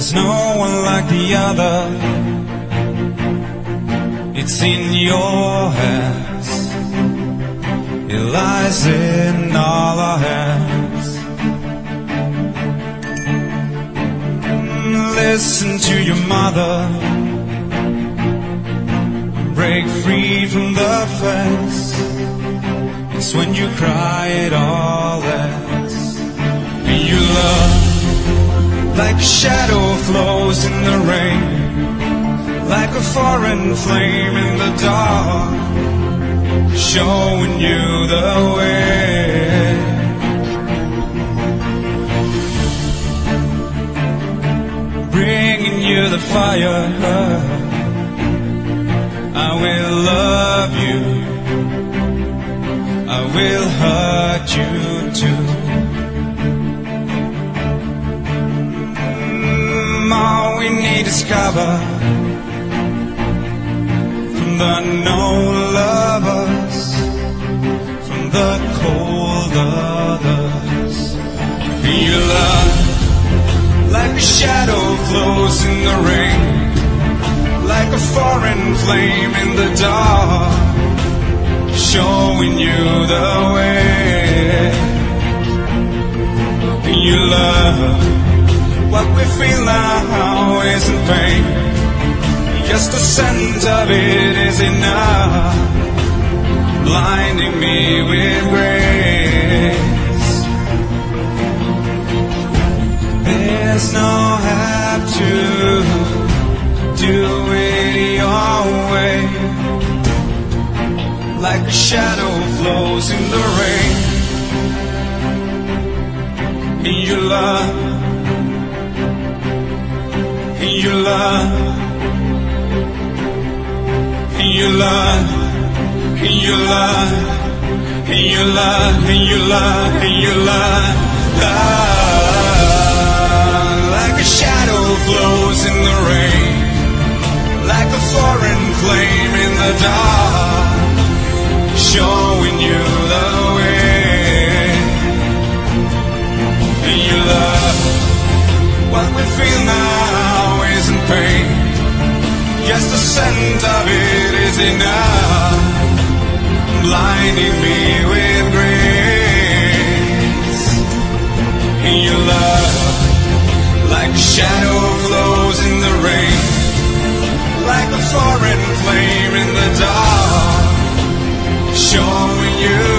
There's no one like the other. It's in your hands. It lies in all our hands. Listen to your mother. Break free from the fence. It's when you cry it all ends. And you love like a shadow flows in the rain, like a foreign flame in the dark, showing you the way. Bringing you the fire. I will love you. I will hurt you too. All we need is cover from the no-lovers, from the cold others. Your love, like a shadow flows in the rain, like a foreign flame in the dark, showing you the way. Your love, what we feel now isn't pain. Just the scent of it is enough, blinding me with grace. There's no have to do it your way. Like a shadow flows in the rain. In your love, in your love, in your love, in your love, in your love, in your love, in your love. Like a shadow flows in the rain, like a foreign flame in the dark, showing you the way. In your love, what we feel now isn't pain. Just the scent of it is enough, blinding me with grace. In your love, like a shadow flows in the rain, like a foreign flame in the dark, showing you